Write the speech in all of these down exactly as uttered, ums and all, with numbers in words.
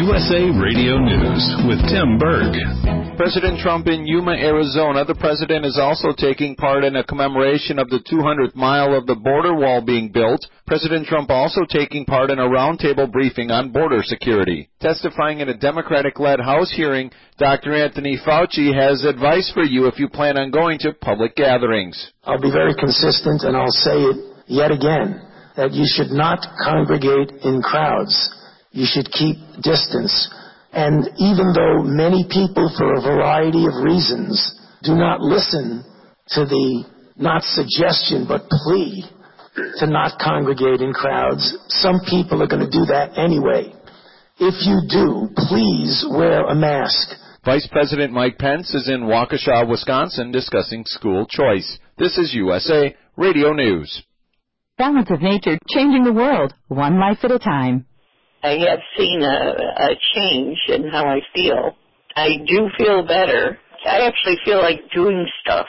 U S A Radio News with Tim Berg. President Trump in Yuma, Arizona. The president is also taking part in a commemoration of the two hundredth mile of the border wall being built. President Trump also taking part in a roundtable briefing on border security. Testifying in a Democratic-led House hearing, Doctor Anthony Fauci has advice for you if you plan on going to public gatherings. I'll be very consistent, and I'll say it yet again, that you should not congregate in crowds. You should keep distance. And even though many people, for a variety of reasons, do not listen to the, not suggestion, but plea to not congregate in crowds, some people are going to do that anyway. If you do, please wear a mask. Vice President Mike Pence is in Waukesha, Wisconsin, discussing school choice. This is U S A Radio News. Balance of Nature, changing the world, one life at a time. I have seen a, a change in how I feel. I do feel better. I actually feel like doing stuff,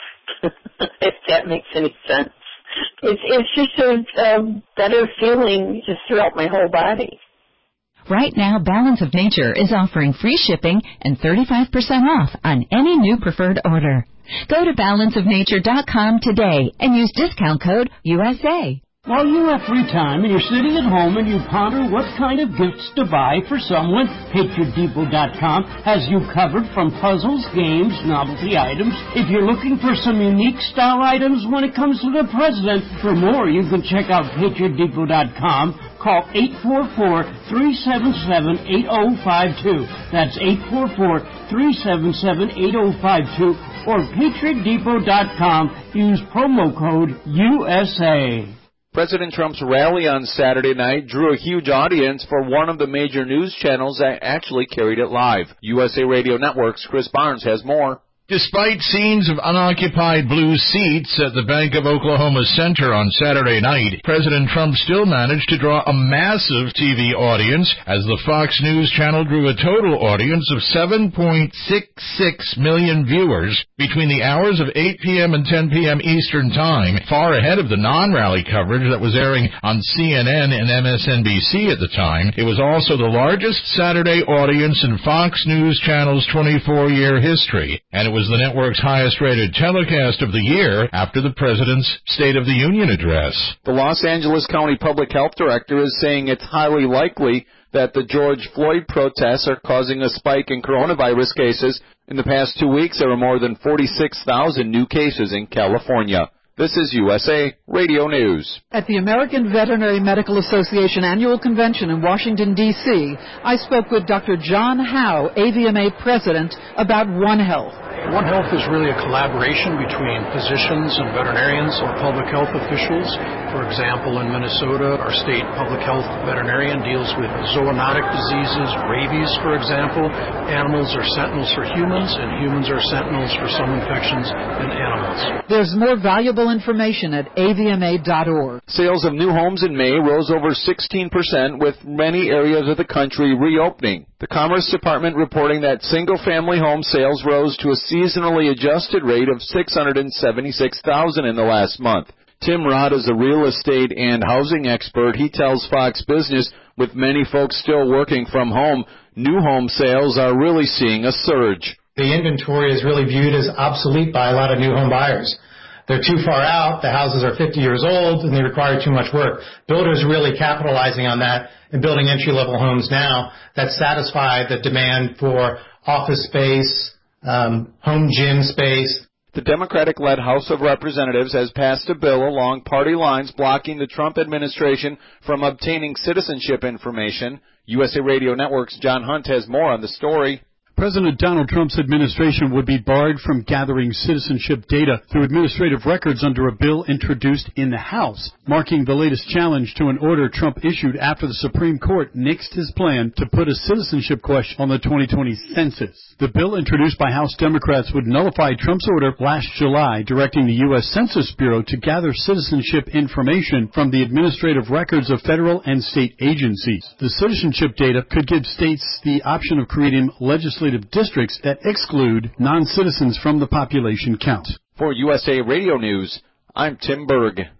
if that makes any sense. It's, it's just a, a better feeling just throughout my whole body. Right now, Balance of Nature is offering free shipping and thirty-five percent off on any new preferred order. Go to balance of nature dot com today and use discount code U S A. While you have free time and you're sitting at home and you ponder what kind of gifts to buy for someone, Patriot Depot dot com has you covered from puzzles, games, novelty items. If you're looking for some unique style items when it comes to the president, for more you can check out Patriot Depot dot com. Call eight four four, three seven seven, eight zero five two. That's eight four four, three seven seven, eight zero five two. Or Patriot Depot dot com. Use promo code U S A. President Trump's rally on Saturday night drew a huge audience for one of the major news channels that actually carried it live. U S A Radio Network's Chris Barnes has more. Despite scenes of unoccupied blue seats at the Bank of Oklahoma Center on Saturday night, President Trump still managed to draw a massive T V audience as the Fox News channel drew a total audience of seven point six six million viewers between the hours of eight p.m. and ten p.m. Eastern Time, far ahead of the non-rally coverage that was airing on C N N and M S N B C at the time. It was also the largest Saturday audience in Fox News Channel's twenty-four year history, and it was the network's highest-rated telecast of the year after the president's State of the Union address. The Los Angeles County Public Health Director is saying it's highly likely that the George Floyd protests are causing a spike in coronavirus cases. In the past two weeks, there were more than forty-six thousand new cases in California. This is U S A Radio News. At the American Veterinary Medical Association Annual Convention in Washington, D C, I spoke with Doctor John Howe, A V M A President, about One Health. One Health is really a collaboration between physicians and veterinarians or public health officials. For example, in Minnesota, our state public health veterinarian deals with zoonotic diseases, rabies, for example. Animals are sentinels for humans, and humans are sentinels for some infections in animals. There's more valuable information at A V M A dot org. Sales of new homes in May rose over sixteen percent, with many areas of the country reopening. The Commerce Department reporting that single-family home sales rose to a seasonally adjusted rate of six hundred seventy-six thousand in the last month. Tim Rod is a real estate and housing expert. He tells Fox Business, with many folks still working from home, new home sales are really seeing a surge. The inventory is really viewed as obsolete by a lot of new home buyers. They're too far out, the houses are fifty years old, and they require too much work. Builders really capitalizing on that and building entry-level homes now that satisfy the demand for office space, um, home gym space. The Democratic-led House of Representatives has passed a bill along party lines blocking the Trump administration from obtaining citizenship information. U S A Radio Network's John Hunt has more on the story. President Donald Trump's administration would be barred from gathering citizenship data through administrative records under a bill introduced in the House, marking the latest challenge to an order Trump issued after the Supreme Court nixed his plan to put a citizenship question on the twenty twenty census. The bill introduced by House Democrats would nullify Trump's order last July directing the U S Census Bureau to gather citizenship information from the administrative records of federal and state agencies. The citizenship data could give states the option of creating legislative districts that exclude non-citizens from the population count. For U S A Radio News, I'm Tim Berg.